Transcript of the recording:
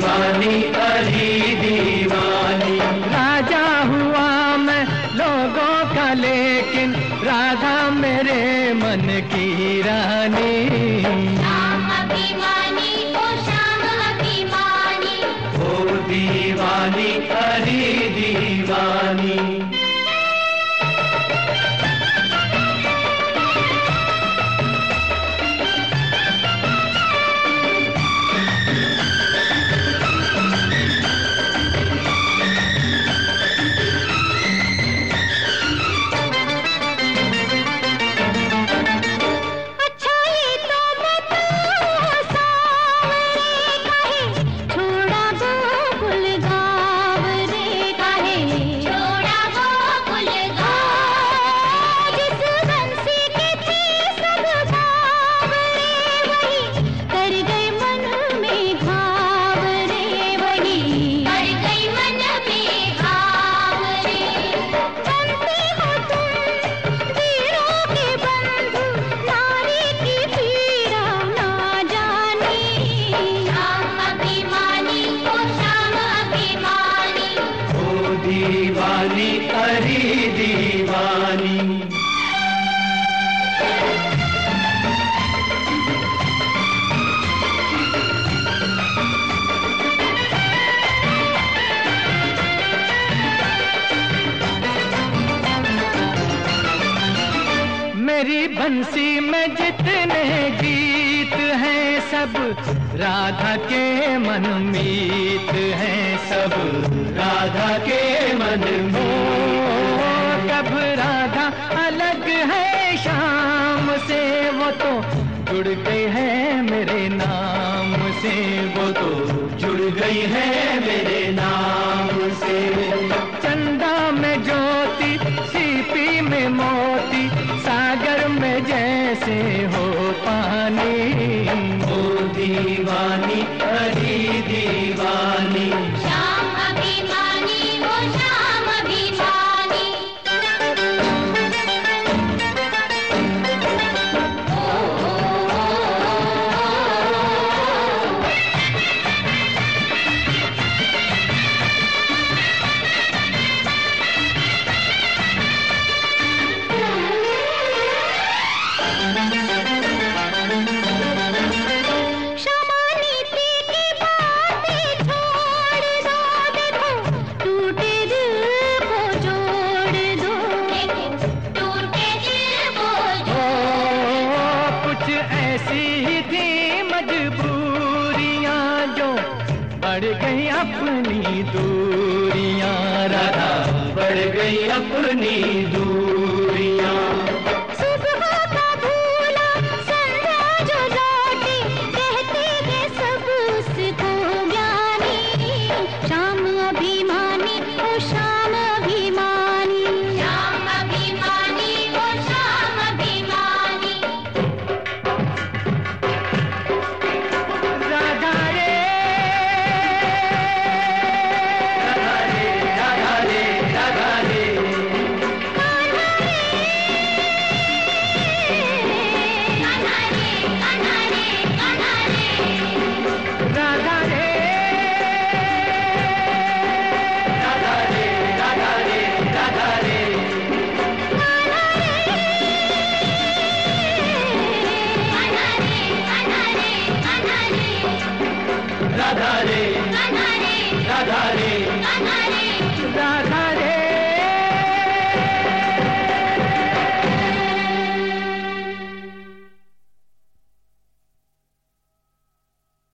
दीवानी अरे दीवानी। राजा हुआ मैं लोगों का लेकिन राधा मेरे मन की रानी। श्याम अभिमानी ओ श्याम अभिमानी। ओ दीवानी अरे दीवानी। दीवानी अरे दीवानी। मेरी बंसी में जितने गीत हैं सब राधा के मनमीत हैं, सब राधा के मन में। कब राधा अलग है शाम से वो तो जुड़ गई है मेरे नाम से, वो तो जुड़ गई है मेरे नाम से। चंदा में ज्योति सीपी में मोती सागर में जैसे हो पानी। ओ दीवानी अरे दीवानी। श्याम अभिमानी ओ श्याम अभिमानी। बढ़ गई अपनी दूरियां राधा, बढ़ गई अपनी दूरियां। सुबह का भूला संध्या जो लौटी कहते हैं सब उसको ज्ञानी। श्याम अभिमानी ओ श्याम अभिमानी। श्याम अभिमानी ओ श्याम अभिमानी। राधा रे राधा रे, राधा रे, राधा रे।